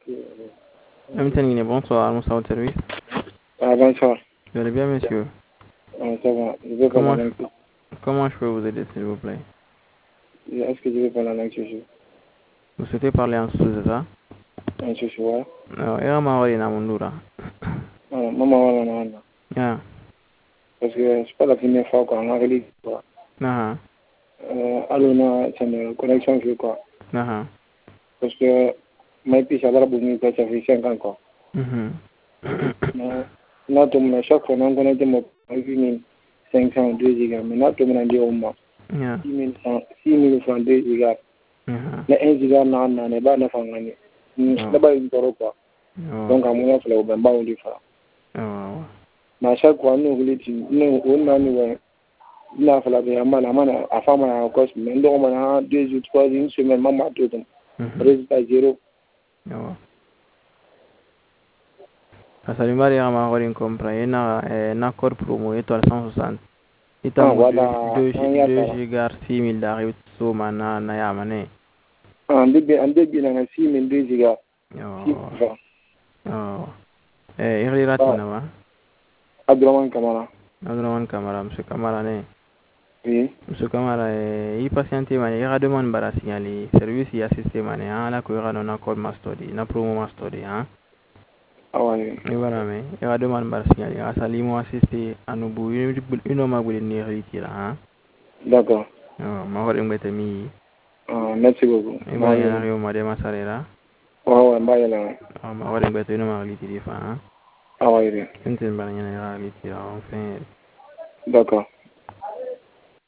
Amitié, bonsoir, nous sommes au service. Ah, bonsoir. Vous allez bien, monsieur? Ça va. Je vais parler en langue. Comment je peux vous aider, s'il vous plaît? Est-ce que je vais parler en langue chouchou? Vous souhaitez parler en sous, c'est ça? En chouchou, ouais. Non, et on va na mundura. Maman, non. Ah, Parce que c'est pas la première fois qu'on a réalisé quoi. ah, Alors, c'est une connexion, quoi. ah, Parce que ma fille, ça va beaucoup, ça fait 5 ans, quoi. Là, tout le monde, chaque fois, on connecte mon 8502 gigas. Mais là, tout le monde dit au moins 6 000 francs 2 gigas. Mais 1 giga, non, n'est pas 9 ans. Là-bas, il y a quoi. Donc, à mon avis, il y a un différent. Mais chaque fois, nous voulons dire, nous, il a fallu que la femme a encore, mais nous, on a 2 ou 3 une semaine, maman, tout le monde. Résultat zéro. Asalimari ama horin compra na code promo étoile 160. Voilà. 2 gigas 6000 d'arrive sur na yamane. En début, on a 6002 gigas. Il ratina wa? Abdourahmane Kamara. Abdourahmane Kamara, monsieur Kamara ne. Oui. Monsieur Kamara, il patiente mane, il demande bara signali service y assisté mane, la ko ira na code mastery, na promo mastery, Ah ouais. Et voilà, mais il demande bara signali, asali mo assisté à nous bou, une maguli ni retira, D'accord. Ma hore ngwete mi. Merci beaucoup. Et voilà, il y a un ma de masarera. Ouais, bah, Ma hore ngwete une maguli tiri fa, Ah ouais. Une bara yana retira, enfin. D'accord.